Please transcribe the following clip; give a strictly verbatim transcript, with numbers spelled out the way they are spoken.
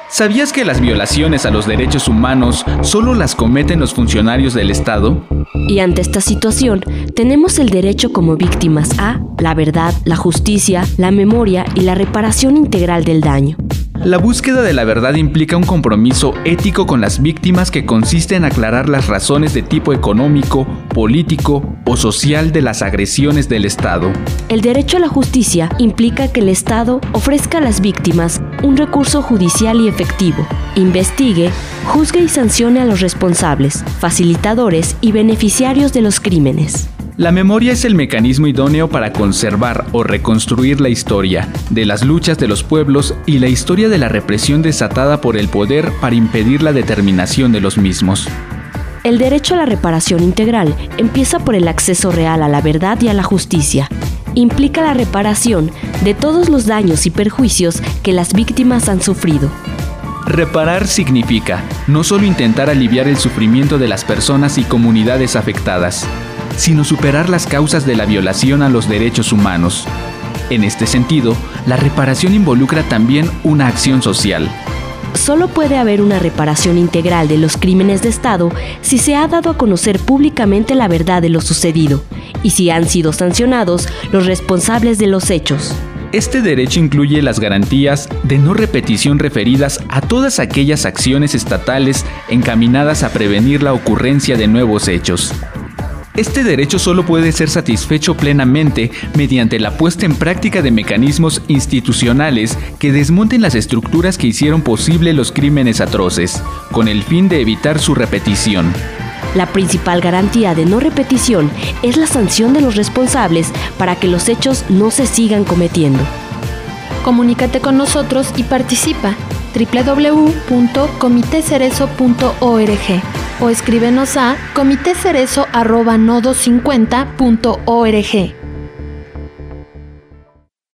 ¿Sabías que las violaciones a los derechos humanos solo las cometen los funcionarios del Estado? Y ante esta situación, tenemos el derecho como víctimas a la verdad, la justicia, la memoria y la reparación integral del daño. La búsqueda de la verdad implica un compromiso ético con las víctimas que consiste en aclarar las razones de tipo económico, político o social de las agresiones del Estado. El derecho a la justicia implica que el Estado ofrezca a las víctimas un recurso judicial y efectivo, investigue, juzgue y sancione a los responsables, facilitadores y beneficiarios de los crímenes. La memoria es el mecanismo idóneo para conservar o reconstruir la historia de las luchas de los pueblos y la historia de la represión desatada por el poder para impedir la determinación de los mismos. El derecho a la reparación integral empieza por el acceso real a la verdad y a la justicia. Implica la reparación de todos los daños y perjuicios que las víctimas han sufrido. Reparar significa no solo intentar aliviar el sufrimiento de las personas y comunidades afectadas, sino superar las causas de la violación a los derechos humanos. En este sentido, la reparación involucra también una acción social. Solo puede haber una reparación integral de los crímenes de Estado si se ha dado a conocer públicamente la verdad de lo sucedido y si han sido sancionados los responsables de los hechos. Este derecho incluye las garantías de no repetición referidas a todas aquellas acciones estatales encaminadas a prevenir la ocurrencia de nuevos hechos. Este derecho solo puede ser satisfecho plenamente mediante la puesta en práctica de mecanismos institucionales que desmonten las estructuras que hicieron posible los crímenes atroces, con el fin de evitar su repetición. La principal garantía de no repetición es la sanción de los responsables para que los hechos no se sigan cometiendo. Comunícate con nosotros y participa. doble u doble u doble u punto comité cerezo punto org o escríbenos a comité cerezo arroba nodo cincuenta punto org.